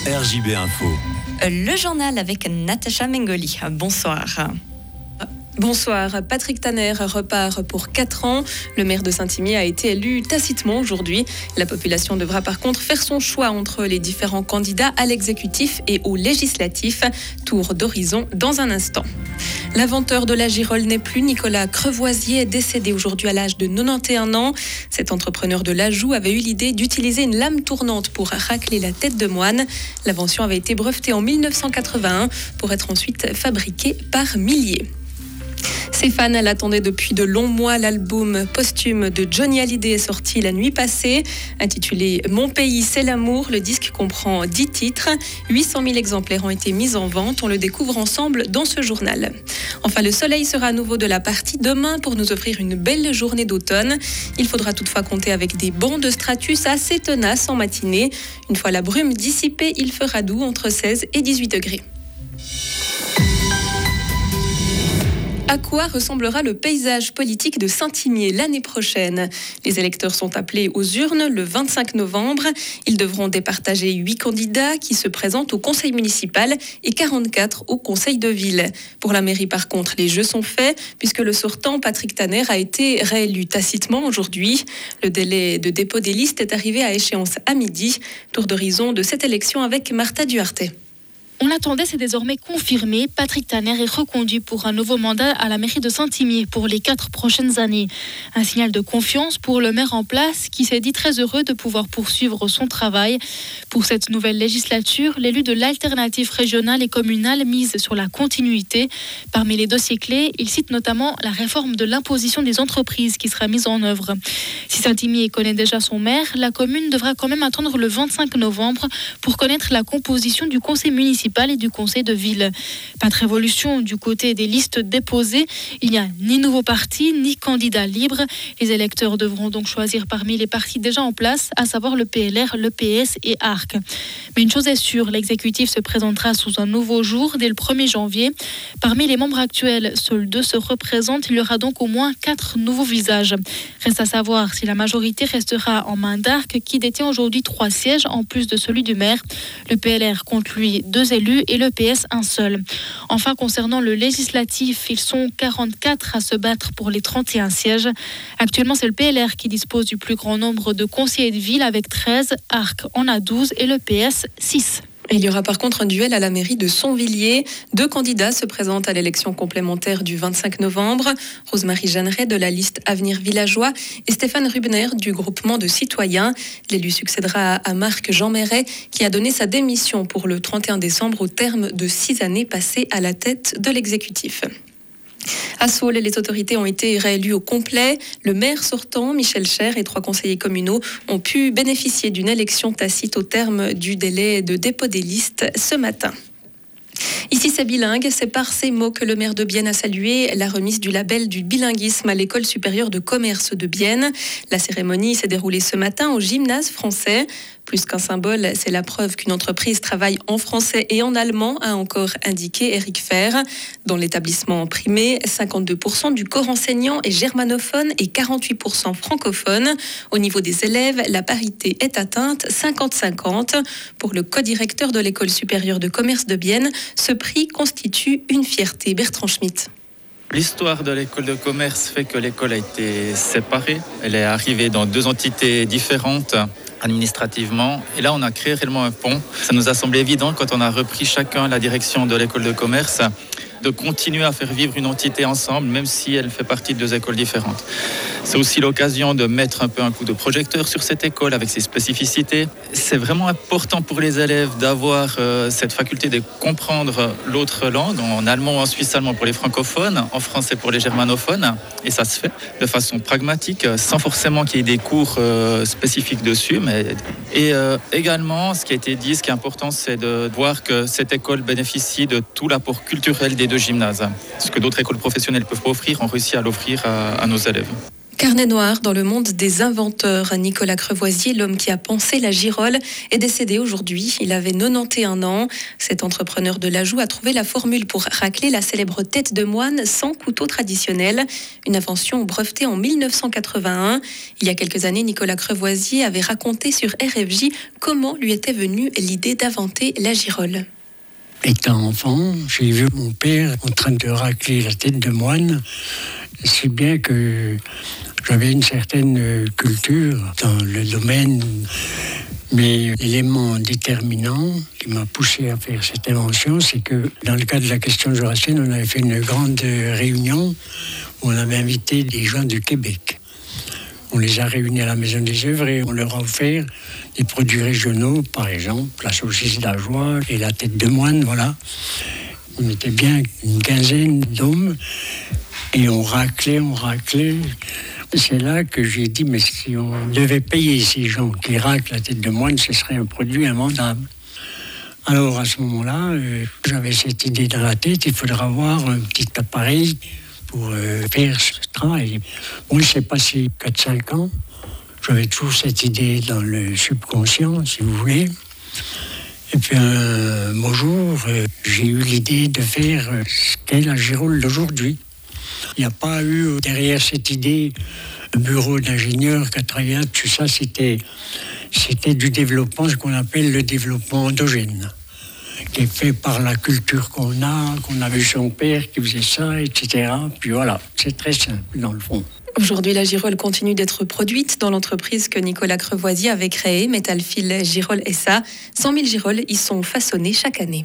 RJB Info. Le journal avec Natacha Mengoli. Bonsoir. Bonsoir. Patrick Tanner repart pour 4 ans. Le maire de Saint-Imier a été élu tacitement aujourd'hui. La population devra par contre faire son choix entre les différents candidats à l'exécutif et au législatif. Tour d'horizon dans un instant. L'inventeur de la girole n'est plus. Nicolas Crevoisier est décédé aujourd'hui à l'âge de 91 ans. Cet entrepreneur de l'Ajoux avait eu l'idée d'utiliser une lame tournante pour racler la tête de moine. L'invention avait été brevetée en 1981 pour être ensuite fabriquée par milliers. Ses fans l'attendaient depuis de longs mois. L'album posthume de Johnny Hallyday est sorti la nuit passée. Intitulé « Mon pays, c'est l'amour », le disque comprend 10 titres. 800 000 exemplaires ont été mis en vente. On le découvre ensemble dans ce journal. Enfin, le soleil sera à nouveau de la partie demain pour nous offrir une belle journée d'automne. Il faudra toutefois compter avec des bancs de stratus assez tenaces en matinée. Une fois la brume dissipée, il fera doux entre 16 et 18 degrés. À quoi ressemblera le paysage politique de Saint-Imier l'année prochaine ? Les électeurs sont appelés aux urnes le 25 novembre. Ils devront départager 8 candidats qui se présentent au conseil municipal et 44 au conseil de ville. Pour la mairie, par contre, les jeux sont faits puisque le sortant Patrick Tanner a été réélu tacitement aujourd'hui. Le délai de dépôt des listes est arrivé à échéance à midi. Tour d'horizon de cette élection avec Martha Duarte. On l'attendait, c'est désormais confirmé. Patrick Tanner est reconduit pour un nouveau mandat à la mairie de Saint-Imier pour les 4 prochaines années. Un signal de confiance pour le maire en place qui s'est dit très heureux de pouvoir poursuivre son travail. Pour cette nouvelle législature, l'élu de l'alternative régionale et communale mise sur la continuité. Parmi les dossiers clés, il cite notamment la réforme de l'imposition des entreprises qui sera mise en œuvre. Si Saint-Imier connaît déjà son maire, la commune devra quand même attendre le 25 novembre pour connaître la composition du conseil municipal et du conseil de ville. Pas de révolution du côté des listes déposées. Il n'y a ni nouveau parti, ni candidat libre. Les électeurs devront donc choisir parmi les partis déjà en place, à savoir le PLR, le PS et ARC. Mais une chose est sûre, l'exécutif se présentera sous un nouveau jour dès le 1er janvier. Parmi les membres actuels, seuls 2 se représentent. Il y aura donc au moins 4 nouveaux visages. Reste à savoir si la majorité restera en main d'ARC, qui détient aujourd'hui 3 sièges en plus de celui du maire. Le PLR compte lui 2 élus et le PS un seul. Enfin, concernant le législatif, ils sont 44 à se battre pour les 31 sièges. Actuellement, c'est le PLR qui dispose du plus grand nombre de conseillers de ville avec 13, ARC en a 12 et le PS 6. Il y aura par contre un duel à la mairie de Sonvilliers. 2 candidats se présentent à l'élection complémentaire du 25 novembre. Rosemarie Jeanneret de la liste Avenir Villageois et Stéphane Rubner du groupement de citoyens. L'élu succédera à Marc Jean Méret qui a donné sa démission pour le 31 décembre au terme de 6 années passées à la tête de l'exécutif. À Saules, les autorités ont été réélues au complet. Le maire sortant, Michel Cher, et 3 conseillers communaux ont pu bénéficier d'une élection tacite au terme du délai de dépôt des listes ce matin. Ici, c'est bilingue. C'est par ces mots que le maire de Bienne a salué la remise du label du bilinguisme à l'École supérieure de commerce de Bienne. La cérémonie s'est déroulée ce matin au gymnase français. Plus qu'un symbole, c'est la preuve qu'une entreprise travaille en français et en allemand, a encore indiqué Éric Fer. Dans l'établissement primé, 52% du corps enseignant est germanophone et 48% francophone. Au niveau des élèves, la parité est atteinte 50-50. Pour le co-directeur de l'École supérieure de commerce de Bienne, ce prix constitue une fierté. Bertrand Schmitt. L'histoire de l'école de commerce fait que l'école a été séparée. Elle est arrivée dans 2 entités différentes administrativement. Et là, on a créé réellement un pont. Ça nous a semblé évident quand on a repris chacun la direction de l'école de commerce de continuer à faire vivre une entité ensemble, même si elle fait partie de 2 écoles différentes. C'est aussi l'occasion de mettre un peu un coup de projecteur sur cette école avec ses spécificités. C'est vraiment important pour les élèves d'avoir cette faculté de comprendre l'autre langue, en allemand ou en suisse allemand pour les francophones, en français pour les germanophones. Et ça se fait de façon pragmatique, sans forcément qu'il y ait des cours spécifiques dessus. Et également, ce qui a été dit, ce qui est important, c'est de voir que cette école bénéficie de tout l'apport culturel des 2 gymnases. Ce que d'autres écoles professionnelles peuvent offrir, on réussit à l'offrir à nos élèves. Carnet noir dans le monde des inventeurs. Nicolas Crevoisier, l'homme qui a pensé la girole, est décédé aujourd'hui. Il avait 91 ans. Cet entrepreneur de l'Ajoux a trouvé la formule pour racler la célèbre tête de moine sans couteau traditionnel. Une invention brevetée en 1981. Il y a quelques années, Nicolas Crevoisier avait raconté sur RFJ comment lui était venue l'idée d'inventer la girole. Étant enfant, j'ai vu mon père en train de racler la tête de moine, si bien que j'avais une certaine culture dans le domaine. Mais l'élément déterminant qui m'a poussé à faire cette invention, c'est que dans le cadre de la question jurassienne, on avait fait une grande réunion où on avait invité des gens du Québec. On les a réunis à la Maison des Œuvres et on leur a offert des produits régionaux, par exemple la saucisse d'Ajoie et la tête de moine, voilà. On était bien une quinzaine d'hommes et on raclait. C'est là que j'ai dit, mais si on devait payer ces gens qui raclent la tête de moine, ce serait un produit invendable. Alors à ce moment-là, j'avais cette idée dans la tête, il faudra avoir un petit appareil pour faire ce travail. Bon, il s'est passé 4-5 ans. J'avais toujours cette idée dans le subconscient, si vous voulez. Et puis un beau jour, j'ai eu l'idée de faire ce qu'est la girole d'aujourd'hui. Il n'y a pas eu derrière cette idée un bureau d'ingénieur qui a travaillé là-dessus. Ça, c'était du développement, ce qu'on appelle le développement endogène, qui est fait par la culture qu'on a vu son père qui faisait ça, etc. Puis voilà, c'est très simple dans le fond. Aujourd'hui, la girole continue d'être produite dans l'entreprise que Nicolas Crevoisier avait créée, Metalfil Girole SA. 100 000 giroles y sont façonnées chaque année.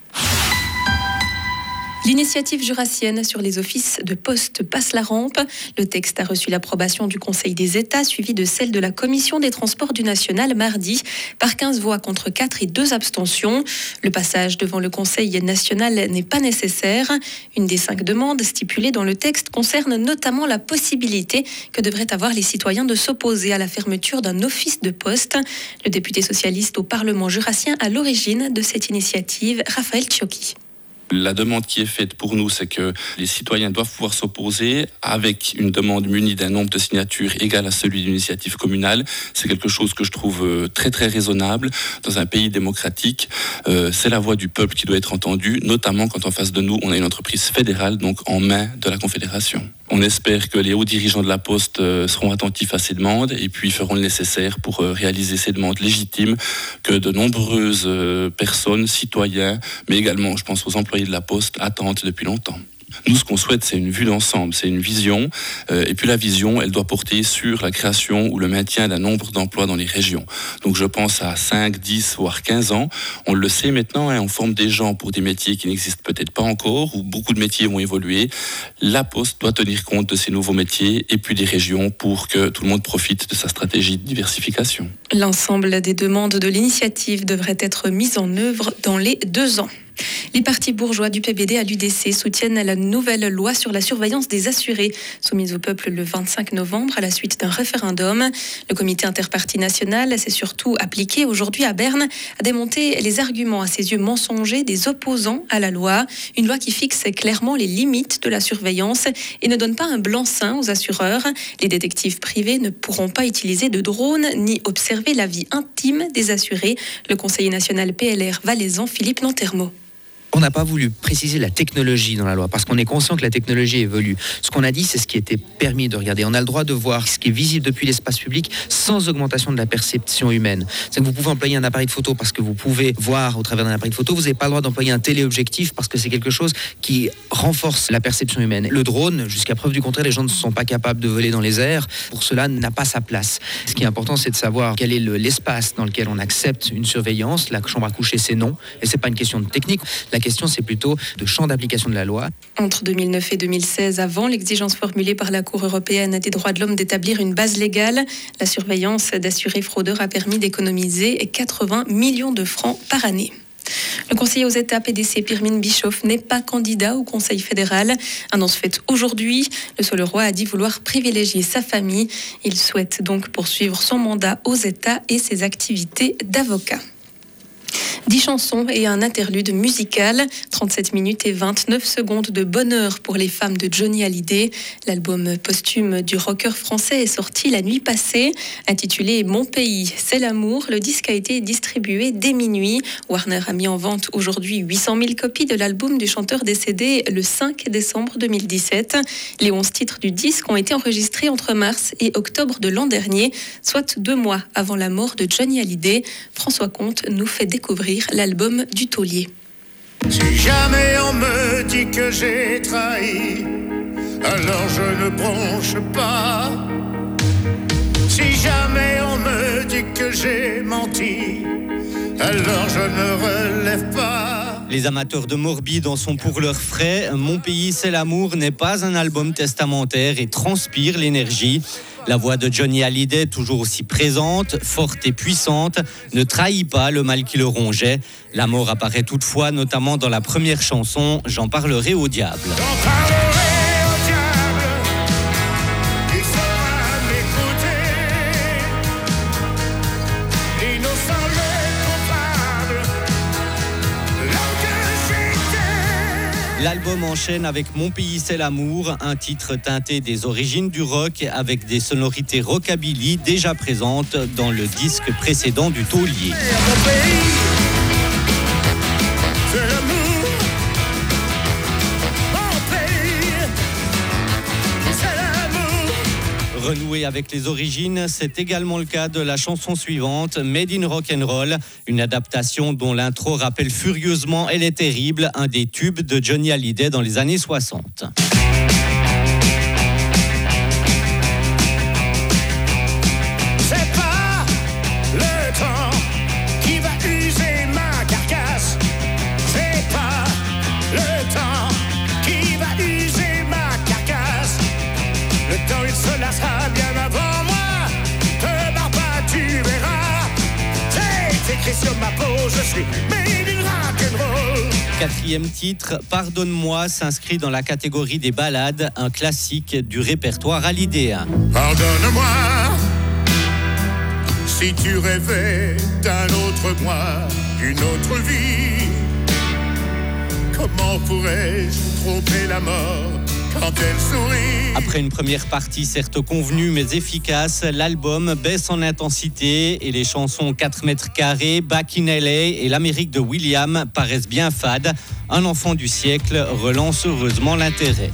L'initiative jurassienne sur les offices de poste passe la rampe. Le texte a reçu l'approbation du Conseil des États, suivi de celle de la Commission des Transports du National mardi, par 15 voix contre 4 et 2 abstentions. Le passage devant le Conseil national n'est pas nécessaire. Une des 5 demandes stipulées dans le texte concerne notamment la possibilité que devraient avoir les citoyens de s'opposer à la fermeture d'un office de poste. Le député socialiste au Parlement jurassien à l'origine de cette initiative, Raphaël Tchioki. La demande qui est faite pour nous, c'est que les citoyens doivent pouvoir s'opposer avec une demande munie d'un nombre de signatures égal à celui d'une initiative communale. C'est quelque chose que je trouve très très raisonnable dans un pays démocratique. C'est la voix du peuple qui doit être entendue, notamment quand en face de nous, on a une entreprise fédérale, donc en main de la Confédération. On espère que les hauts dirigeants de la Poste seront attentifs à ces demandes et puis feront le nécessaire pour réaliser ces demandes légitimes que de nombreuses personnes, citoyens, mais également, je pense aux employés de la Poste, attendent depuis longtemps. Nous, ce qu'on souhaite, c'est une vue d'ensemble, c'est une vision. Et puis la vision, elle doit porter sur la création ou le maintien d'un nombre d'emplois dans les régions. Donc je pense à 5, 10, voire 15 ans. On le sait maintenant, on forme des gens pour des métiers qui n'existent peut-être pas encore, ou beaucoup de métiers vont évoluer. La Poste doit tenir compte de ces nouveaux métiers et puis des régions pour que tout le monde profite de sa stratégie de diversification. L'ensemble des demandes de l'initiative devrait être mises en œuvre dans les 2 ans. Les partis bourgeois du PBD à l'UDC soutiennent la nouvelle loi sur la surveillance des assurés, soumise au peuple le 25 novembre à la suite d'un référendum. Le comité interparti national s'est surtout appliqué aujourd'hui à Berne à démonter les arguments à ses yeux mensongers des opposants à la loi. Une loi qui fixe clairement les limites de la surveillance et ne donne pas un blanc-seing aux assureurs. Les détectives privés ne pourront pas utiliser de drones ni observer la vie intime des assurés. Le conseiller national PLR valaisan, Philippe Nantermo. On n'a pas voulu préciser la technologie dans la loi parce qu'on est conscient que la technologie évolue. Ce qu'on a dit, c'est ce qui était permis de regarder. On a le droit de voir ce qui est visible depuis l'espace public sans augmentation de la perception humaine. C'est que vous pouvez employer un appareil de photo parce que vous pouvez voir au travers d'un appareil de photo. Vous n'avez pas le droit d'employer un téléobjectif parce que c'est quelque chose qui renforce la perception humaine. Le drone, jusqu'à preuve du contraire, les gens ne sont pas capables de voler dans les airs. Pour cela, n'a pas sa place. Ce qui est important, c'est de savoir quel est l'espace dans lequel on accepte une surveillance. La chambre à coucher, c'est non. Et c'est pas une question de technique. La question, c'est plutôt de champ d'application de la loi. Entre 2009 et 2016, avant l'exigence formulée par la Cour européenne des droits de l'homme d'établir une base légale, la surveillance d'assurés fraudeurs a permis d'économiser 80 millions de francs par année. Le conseiller aux États PDC Pirmin Bischoff n'est pas candidat au Conseil fédéral. Annonce faite aujourd'hui. Le Solerois a dit vouloir privilégier sa famille. Il souhaite donc poursuivre son mandat aux États et ses activités d'avocat. 10 chansons et un interlude musical. 37 minutes et 29 secondes de bonheur pour les femmes de Johnny Hallyday. L'album posthume du rocker français est sorti la nuit passée. Intitulé Mon pays, c'est l'amour, le disque a été distribué dès minuit. Warner a mis en vente aujourd'hui 800 000 copies de l'album du chanteur décédé le 5 décembre 2017. Les 11 titres du disque ont été enregistrés entre mars et octobre de l'an dernier, soit 2 mois avant la mort de Johnny Hallyday. François Comte nous fait découvrir l'album du taulier. Si jamais on me dit que j'ai trahi, alors je ne bronche pas. Si jamais on me dit que j'ai menti, alors je ne relève pas. Les amateurs de Morbide en sont pour leurs frais. Mon pays, c'est l'amour n'est pas un album testamentaire et transpire l'énergie. La voix de Johnny Hallyday, toujours aussi présente, forte et puissante, ne trahit pas le mal qui le rongeait. La mort apparaît toutefois, notamment dans la première chanson, J'en parlerai au diable. J'en parlerai au diable, il saura m'écouter. L'innocent, le coupable, l'homme que j'étais. L'album enchaîne avec Mon pays c'est l'amour, un titre teinté des origines du rock avec des sonorités rockabilly déjà présentes dans le disque précédent du taulier. Mon pays, c'est l'amour. Mon pays, c'est l'amour. Renouer avec les origines, c'est également le cas de la chanson suivante, Made in Rock'n'Roll, une adaptation dont l'intro rappelle furieusement Elle est terrible, un des tubes de Johnny Hallyday dans les années 60. C'est pas le temps qui va user ma carcasse. C'est pas le temps qui va user ma carcasse. Le temps il se lassera bien avant moi. Te barre pas, tu verras. C'est écrit sur ma peau, je suis made in rock'n'roll. 4e titre, Pardonne-moi, s'inscrit dans la catégorie des ballades, un classique du répertoire hallydayen. Pardonne-moi si tu rêvais d'un autre moi, d'une autre vie. Comment pourrais-je tromper la mort quand elle sourit? Après une première partie certes convenue mais efficace, l'album baisse en intensité et les chansons 4 mètres carrés, Back in LA et l'Amérique de William paraissent bien fades. Un enfant du siècle relance heureusement l'intérêt.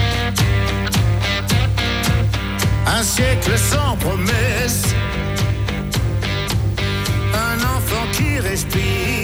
Un siècle sans promesse, un enfant qui respire,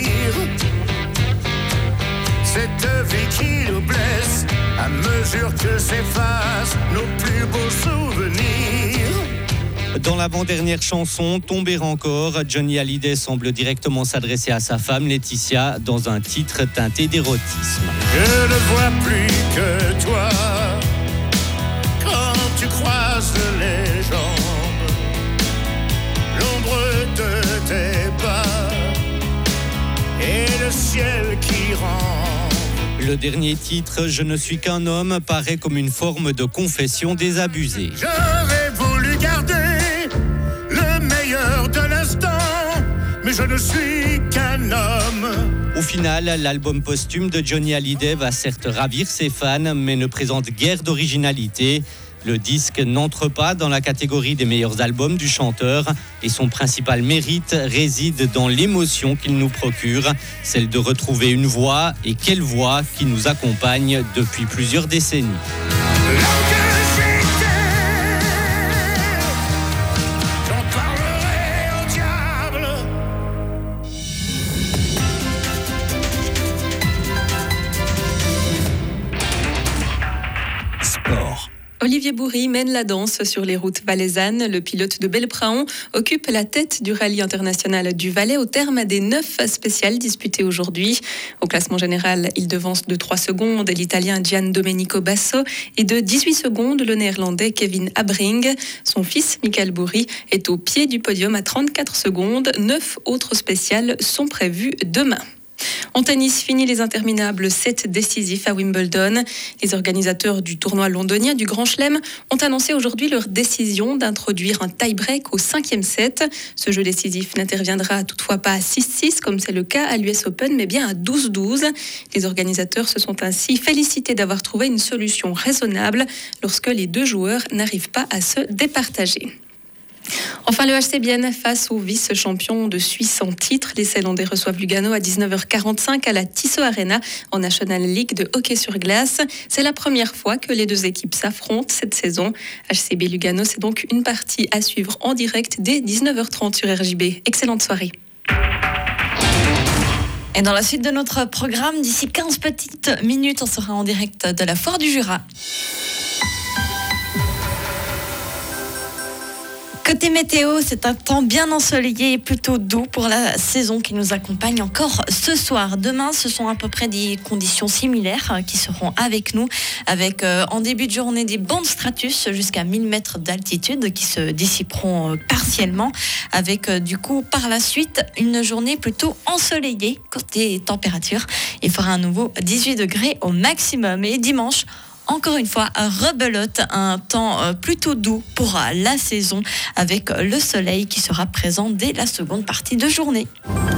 cette vie qui nous blesse à mesure que s'effacent nos plus beaux souvenirs. Dans l'avant-dernière chanson, Tomber encore, Johnny Hallyday semble directement s'adresser à sa femme Laetitia dans un titre teinté d'érotisme. Je ne vois plus que toi quand tu croises les jambes, l'ombre de tes pas et le ciel qui rampe. Le dernier titre, Je ne suis qu'un homme, paraît comme une forme de confession désabusée. J'aurais voulu garder le meilleur de l'instant, mais je ne suis qu'un homme. Au final, l'album posthume de Johnny Hallyday va certes ravir ses fans, mais ne présente guère d'originalité. Le disque n'entre pas dans la catégorie des meilleurs albums du chanteur et son principal mérite réside dans l'émotion qu'il nous procure, celle de retrouver une voix, et quelle voix, qui nous accompagne depuis plusieurs décennies. J'en parlerai au diable. Sport. Olivier Bourri mène la danse sur les routes valaisannes. Le pilote de Belpraon occupe la tête du rallye international du Valais au terme des 9 spéciales disputées aujourd'hui. Au classement général, il devance de 3 secondes l'Italien Gian Domenico Basso et de 18 secondes le Néerlandais Kevin Abring. Son fils, Michael Bourri, est au pied du podium à 34 secondes. 9 autres spéciales sont prévues demain. En tennis, fini les interminables sets décisifs à Wimbledon. Les organisateurs du tournoi londonien du Grand Chelem ont annoncé aujourd'hui leur décision d'introduire un tie-break au 5e set. Ce jeu décisif n'interviendra toutefois pas à 6-6 comme c'est le cas à l'US Open, mais bien à 12-12. Les organisateurs se sont ainsi félicités d'avoir trouvé une solution raisonnable lorsque les deux joueurs n'arrivent pas à se départager. Enfin, le HC Bienne face au vice-champion de Suisse en titre. Les Ceylandais reçoivent Lugano à 19h45 à la Tissot Arena en National League de hockey sur glace. C'est la première fois que les deux équipes s'affrontent cette saison. HCB Lugano, c'est donc une partie à suivre en direct dès 19h30 sur RJB. Excellente soirée. Et dans la suite de notre programme, d'ici 15 petites minutes, on sera en direct de la Foire du Jura. Côté météo, c'est un temps bien ensoleillé et plutôt doux pour la saison qui nous accompagne encore ce soir. Demain, ce sont à peu près des conditions similaires qui seront avec nous, avec en début de journée des bandes stratus jusqu'à 1000 mètres d'altitude qui se dissiperont partiellement, avec du coup par la suite une journée plutôt ensoleillée côté température. Il fera à nouveau 18 degrés au maximum. Et dimanche, encore une fois, rebelote, un temps plutôt doux pour la saison avec le soleil qui sera présent dès la seconde partie de journée.